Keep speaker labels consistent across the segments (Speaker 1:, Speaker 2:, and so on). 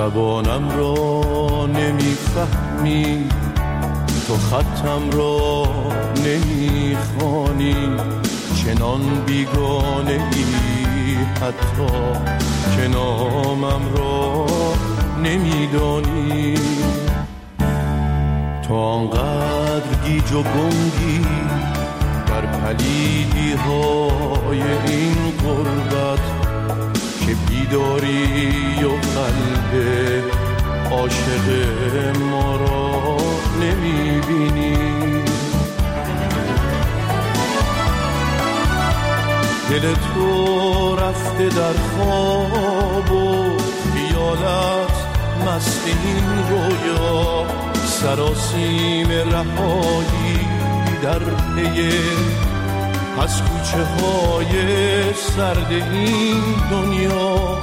Speaker 1: زبانم را نمیفهمی، تو خطم را نمیخوانی، چنان بیگانه ای حتی که نامم را نمیدانی. تو آنقدر گیج و گنگی در پلیدی های این غربت که بیداری و قلب عاشق ما را نمیبینی. دل تو رفته در خواب و خیالت مست این رویا، سراسیم رهایی در پی از کوچه های سرد این دنیا.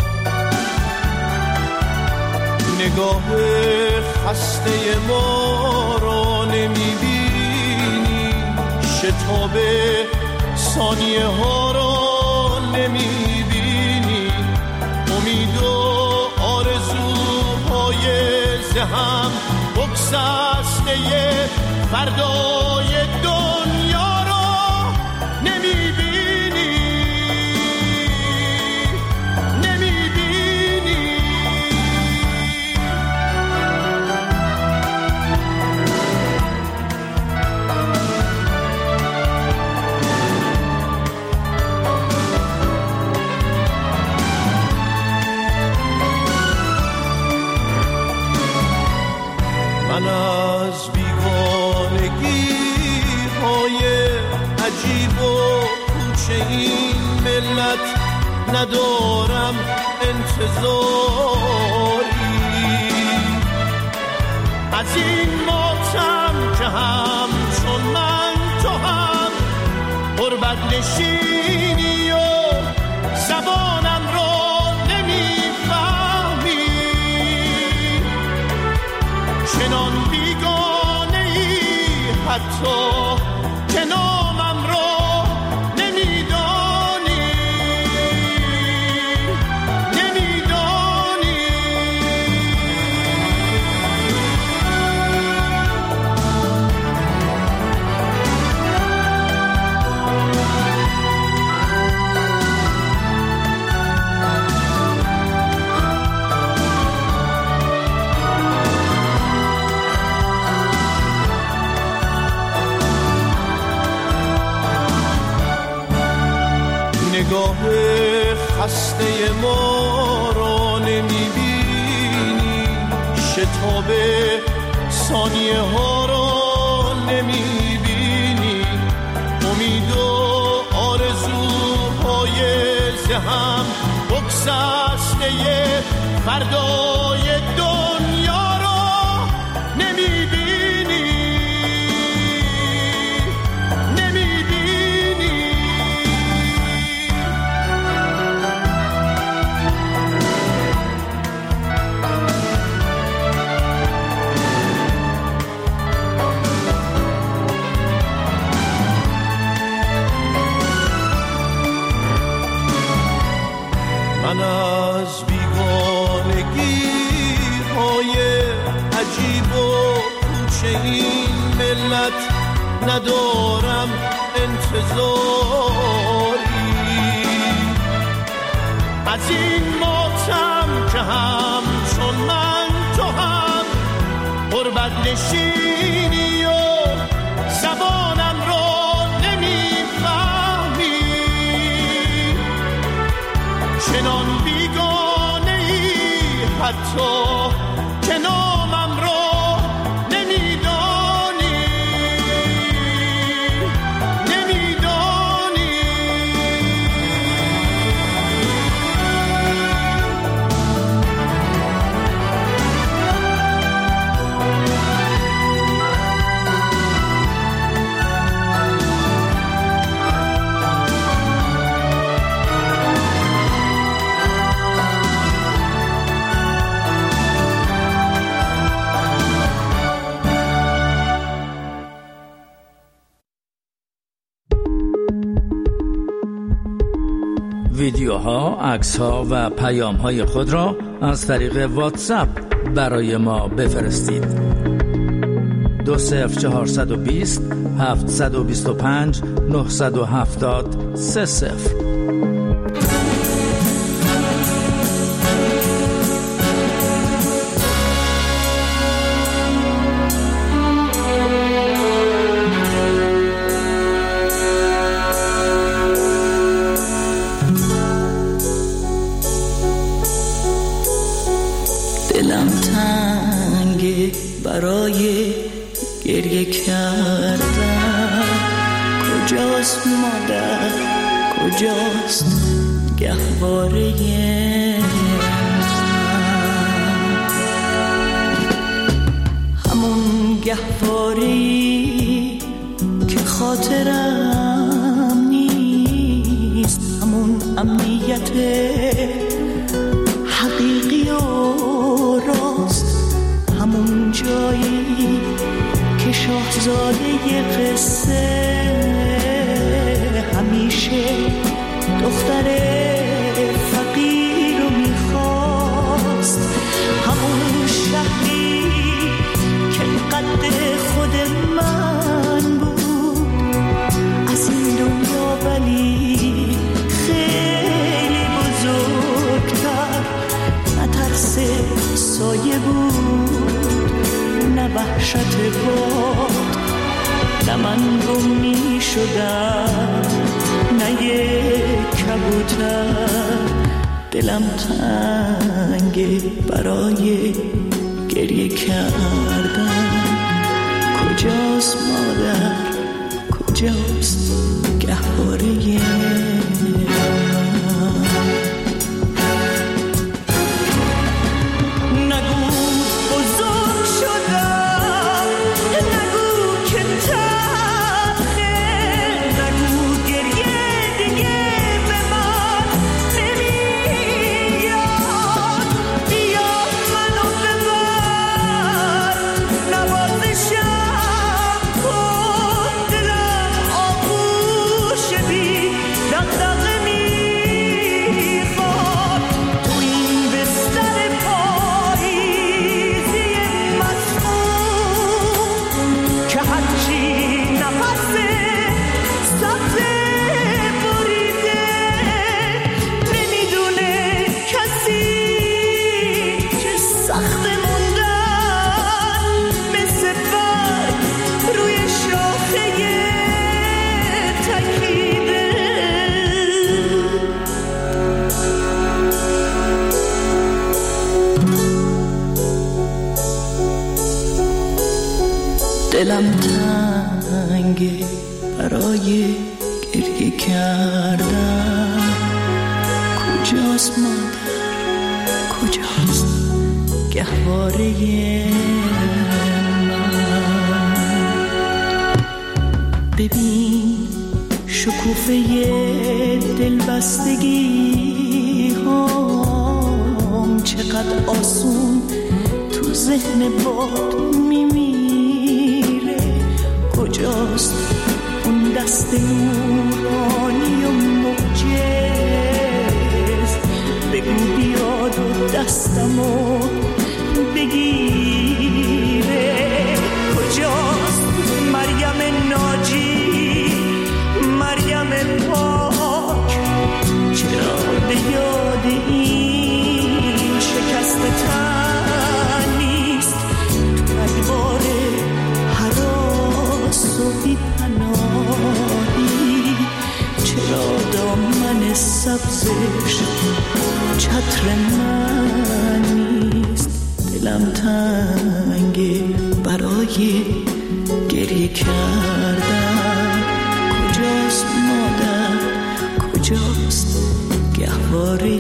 Speaker 1: نگاه خسته ما را نمیبینی، شتاب ثانیه ها را نمیبینی، امید و آرزوهای ذهن بگسسته فردای دنیا را نمیبینی. من از بیگانگی های عجیب و کوچه این ملت ندارم انتظاری، از این ماتم که همچون من تو هم غربت نشینی و زبانم را نمیفهمی، چنان بیگانه ای حتی که نامم را نمیدانی. نگاه خسته ما را نمیبینی، شتاب ثانیه ها را نمیبینی، امید و آرزوهای ذهن بگسسته فردای دنیا را نمیبینی. من از بیگانگی های عجیب و کوچه این ملت ندارم انتظاری، از این ماتم که همچون من تو هم غربت نشینی و زبانم را نمیفهمی، چنان بیگانه ای حتی که نامم را نمیدانی.
Speaker 2: ویدیوها، عکس‌ها و پیام‌های خود را از طریق واتساپ برای ما بفرستید. 20420 725 970 30.
Speaker 3: دلم تنگه برای گریه کردن، کجاست مادر، کجاست گهواره همون گهواره‌ای که خاطرم نیست، همون امنیت حقیقی و راست، همون جایی که شاهزاده قصه همیشه دختر فقیر رو میخواست، همون شهری که قد خود من بود از این دنیا، ولی خیلی بزرگتر، نه ترس سایه بود نه وحشت باد، نه من گم می شدم نه یک کبوتر. دلم تنگه برای گریه کردن، کجاست مادر، کجاست گهواره دلم تنگه برای گریه کردن، کجاست مادر، کجاست گهواره من. ببین شکوفه دلبستگی هم چقدر آسون تو ذهن باد میمیره، کجاست اون دست نورانی و معجز، بگو بیاد و دستمو بگیره، کجاست مریم ناجی، مریم پاک، چرا به یاد این شکست تن نیست، تو ادوار هراس و بی پناهی، چرا دامن سبزش چتر من نیست. دلم تنگه برای گریه کردن، کجاست مادر، کجاست گهواره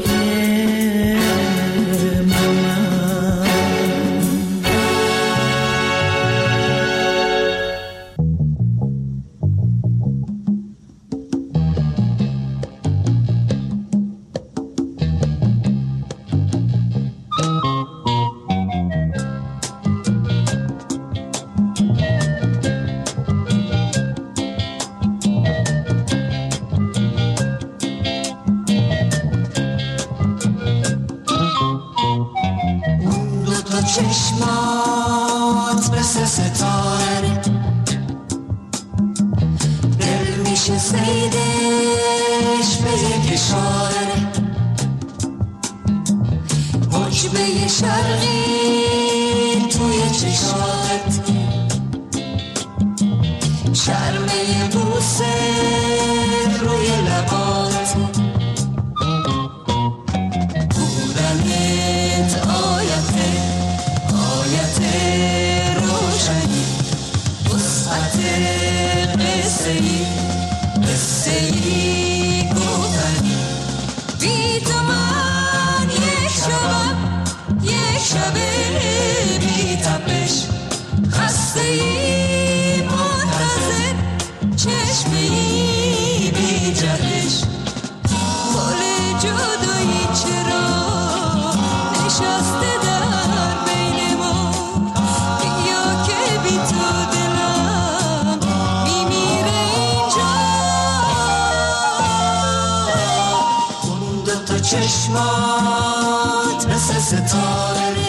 Speaker 3: چشمات مثل ستاره، دل میشه صیدش به یک اشاره، حجبه شرقی توی چشات، شرمه بوسه روی لبات، بودنت آیت روشنی، وسعت قصه‌ای گفتنی، بی تو من یک شب بی تپش، خسته‌ای منتظر چشمه‌ای بی جهش، گل جدایی چرا نشسته در بین ما، بیا که بی تو دلم میمیره اینجا، اون دوتا چشمات مثل ستاره،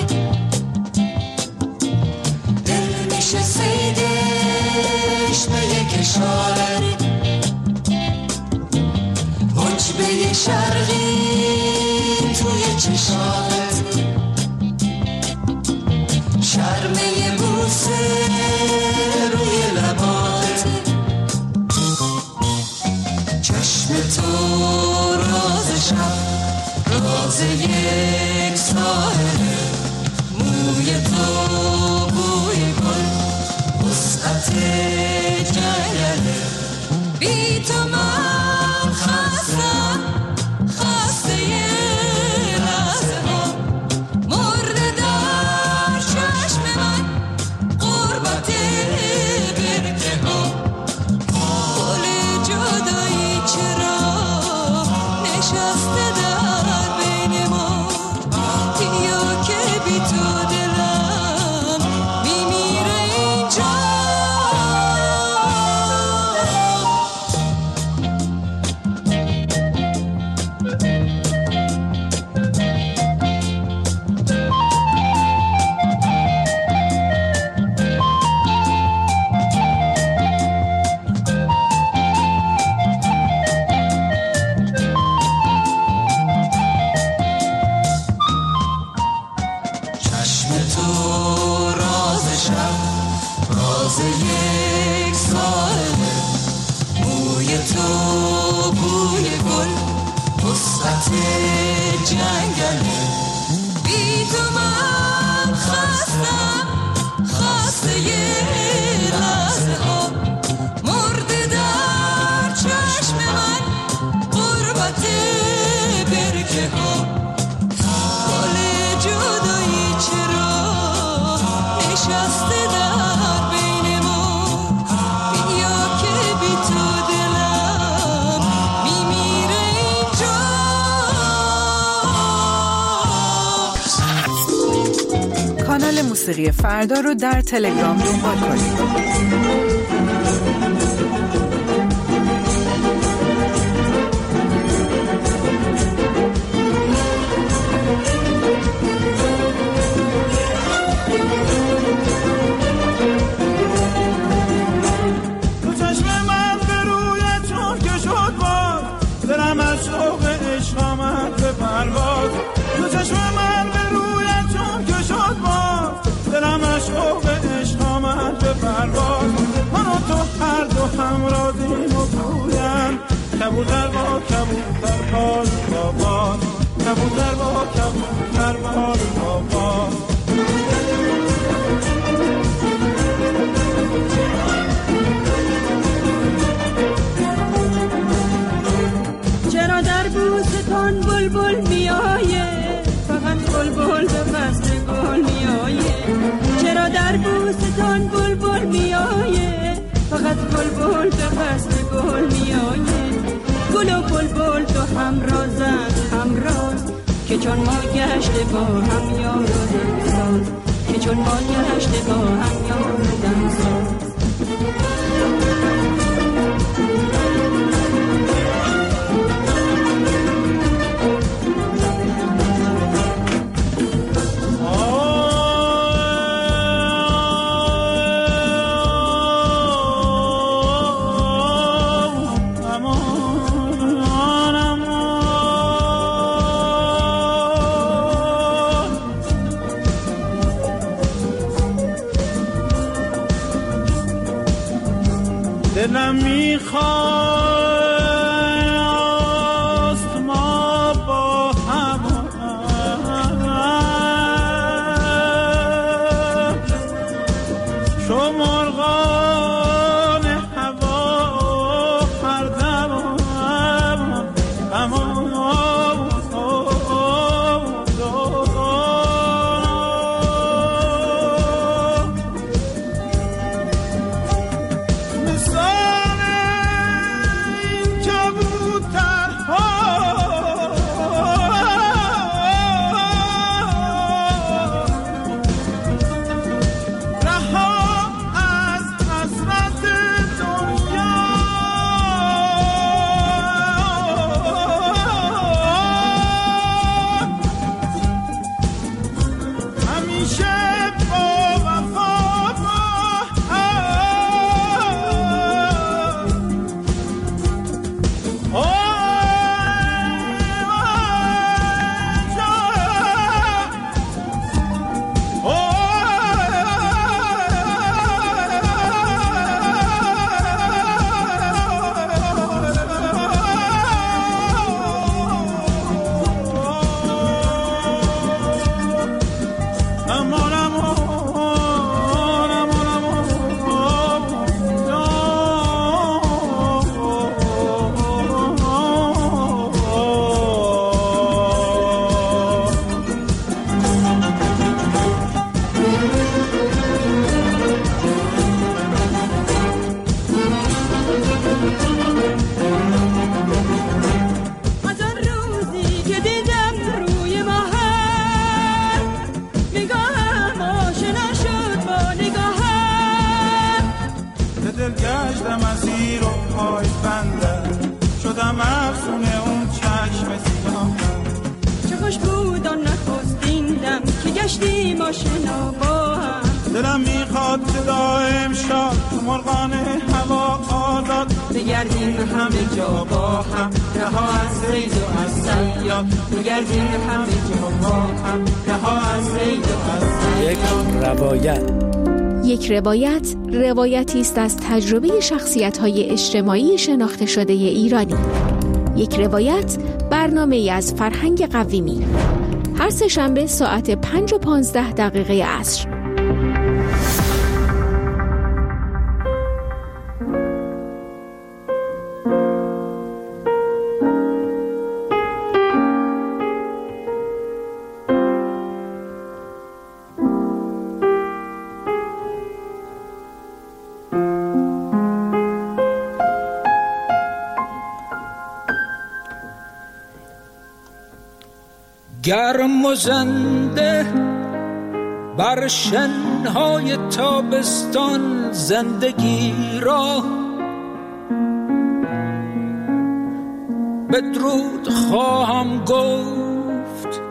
Speaker 3: دل میشه صیدش به یک اشاره، حجبه شرقی توی چشات، شرمه بوسه روی لبات، چشم تو راز شب، راز یک ساحله، موی تو بوی گل، وسعت جنگله، بی تو من خستم، خسته لحظه ها، مرده در چشم من غربت برکه ها، گل جدایی چرا نشسته در بین ما، بیا که بی تو دلم میمیره اینجا. چشم تو راز شب، راز یک ساحله، موی تو بوی گل، وسعت جنگله، بی تو من خستم، خسته لحظه ها، مرده در چشم من غربت برکه ها، گل جدایی چرا نشسته در بین ما، بیا که بی تو دلم میمیره اینجا.
Speaker 4: کانال موسیقی فردا رو در تلگرام دنبال کنید.
Speaker 1: تو چشم من به روی چون که شد باز، دلم از شوق عشق آمد به پرواز، تو چشم من به روی چون که شد باز، دلم از شوق عشق آمد به پرواز، من و تو هر دو همرازیم و گویم، کبوتر با کبوتر باز با باز، کبوتر با کبوتر باز با باز.
Speaker 5: چرا در بوستان بلبل میآیه، فقط بلبل به فصل گل میآیه، چرا در بوستان بلبل میآیه، فقط بلبل به فصل گل میآیه، گل و بلبل تو همرازند همراز، که چون ما گشته با هم یار و دمساز، که چون ما گشته با هم یار و دمساز.
Speaker 1: دلم میخواست ما با هم شو مرغان هوا هر دم دلم میخواد که دائم شاد مرغان هوا آزاد بگردیم همه جا با هم رها از صید و از صیاد بگردیم همه جا با هم رها از صید و از صیاد.
Speaker 6: یک روایت روایتی است از تجربه شخصیت‌های اجتماعی شناخته شده ایرانی. یک روایت برنامه‌ای از فرهنگ قویمی. هر سه‌شنبه ساعت 5:15 عصر.
Speaker 7: گرم و زنده بر شنهای تابستان زندگی را بدرود خواهم گفت.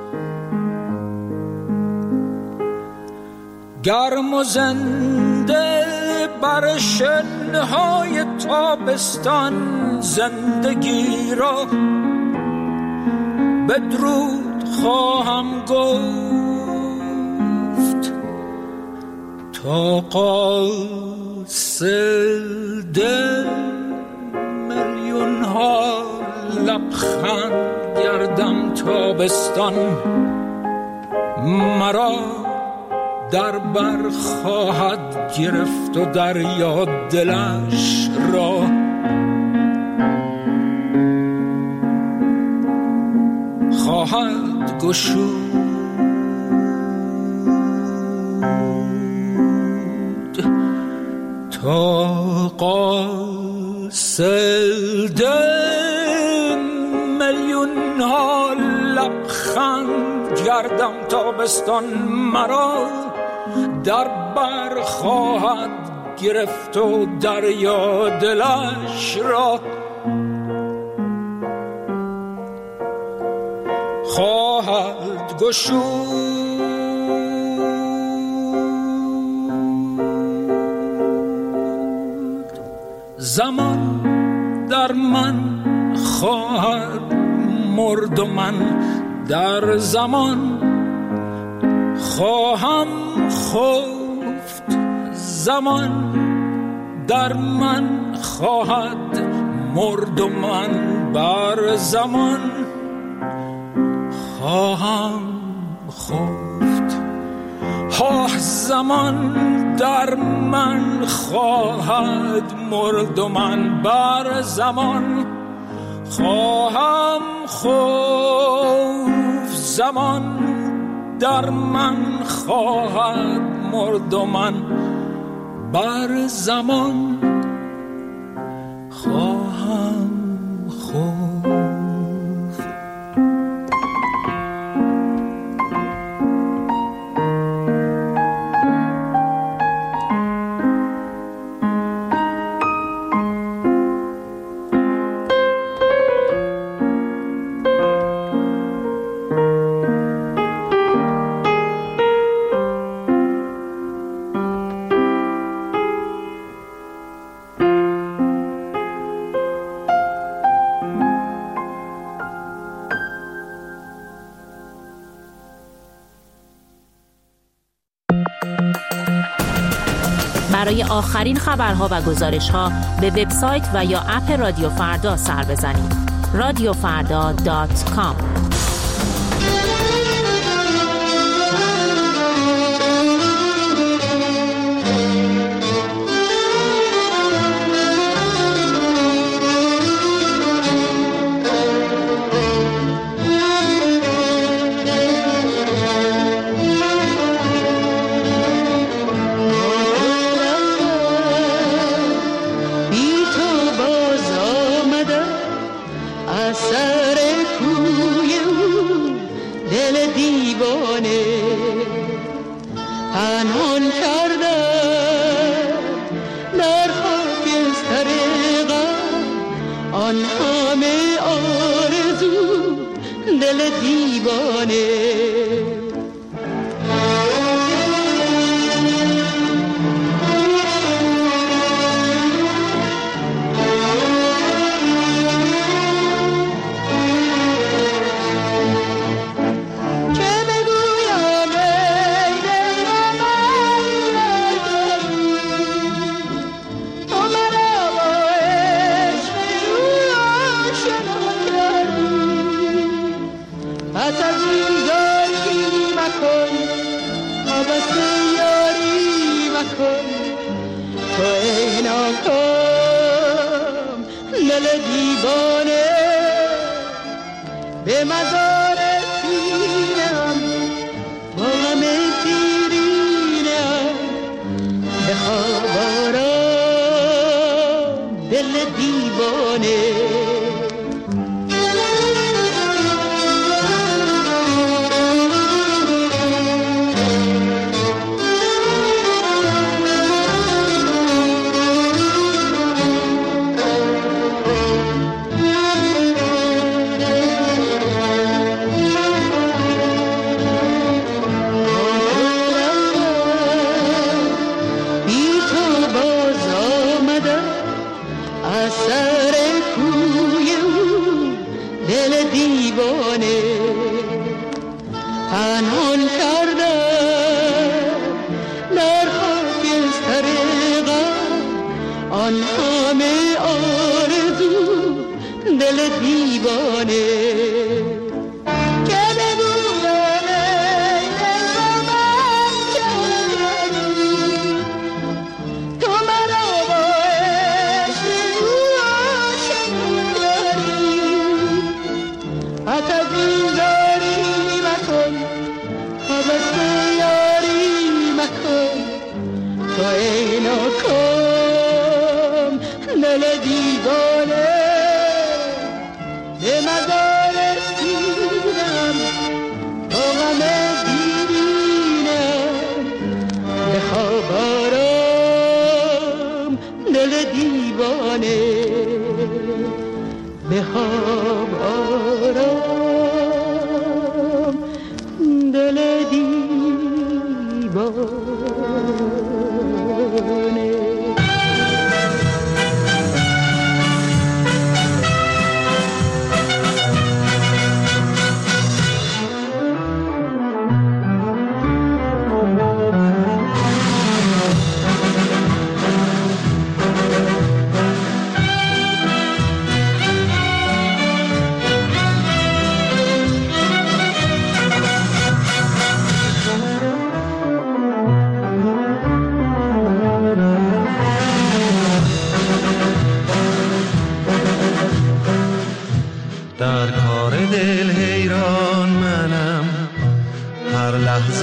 Speaker 7: گرم و زنده بر شنهای تابستان زندگی را بدرود خواهم گفت تا قاصد میلیون ها لبخند گردم تابستان مرا در بر خواهد گرفت و دریا دلش را خواهد گشود تا قاصد میلیون ها لبخند گردم تابستان مرا در بر خواهد گرفت و دریا دلش را خواهد گشود. زمان در من خواهد مرد و من در زمان خواهم خفت. زمان در من خواهد مرد و من بر زمان خواهم خفت. زمان در من خواهد مرد و من بر زمان خواهم خفت. زمان در من خواهد مرد و من بر زمان خواهم خفت.
Speaker 8: برای آخرین خبرها و گزارش‌ها به وبسایت و یا اپ رادیو فردا سر بزنید. radiofarda.com.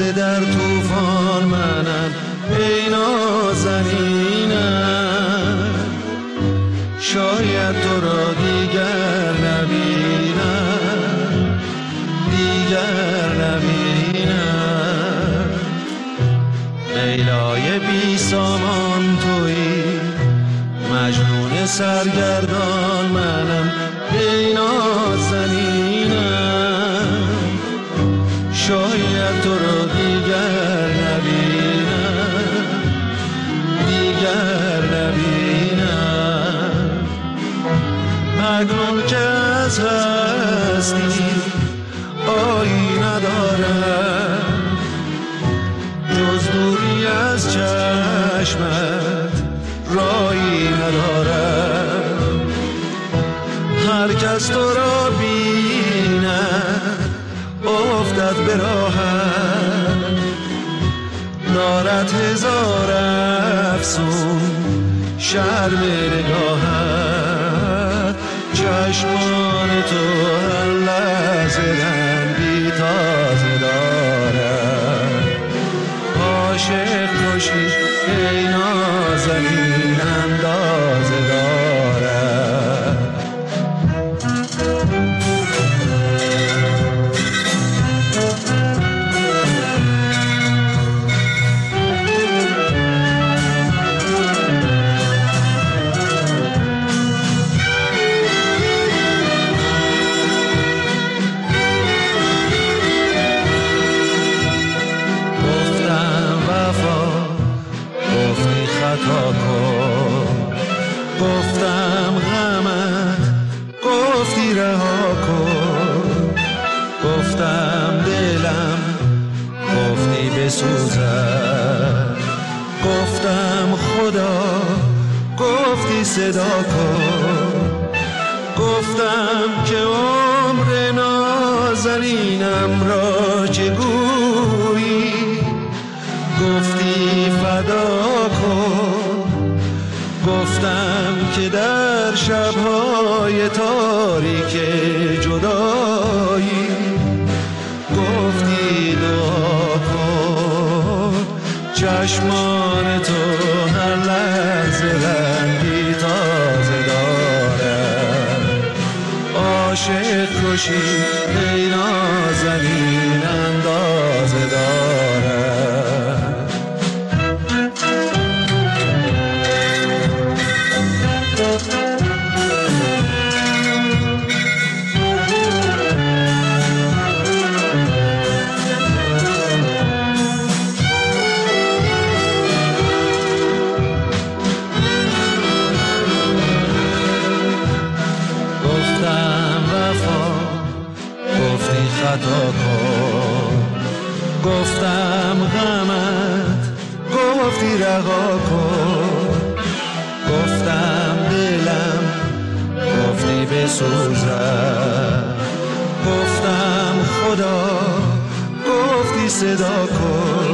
Speaker 9: غرقه در طوفان منم ای نازنینم، شاید تو را دیگر نبینم، دیگر نبینم. لیلای بی سامان تویی، مجنون سرگردان منم ای نازنینم، شاید تو را دیگر نبینم، دیگر نبینم. مجنون که از هستی آیی ندارم، جز دوری از چشمت رایی ندارم. هر کس تو را بیند افتد به راهت، دارد هزار افسون شرم نگاهت. چشمان تو هر لحظه رنگی تازه دارد، عاشق کشی ای نازنین اندازه دارد. گفتم غمت گفتی رها کن، گفتم دلم گفتی بسوزد، گفتم خدا گفتی صدا کن، گفتم که عمر نازنینم را چگویی، گفتی فدا کن، گفتم که در شب‌های تاریک جدایی گفتی دعا کن. چشمان تو هر لحظه رنگی تازه دارد، عاشق کشی ای نازنین اندازه دارد. خطا کن، گفتم غمت گفتی رها کن، گفتم دلم گفتی بسوزد، گفتم خدا گفتی صدا کن،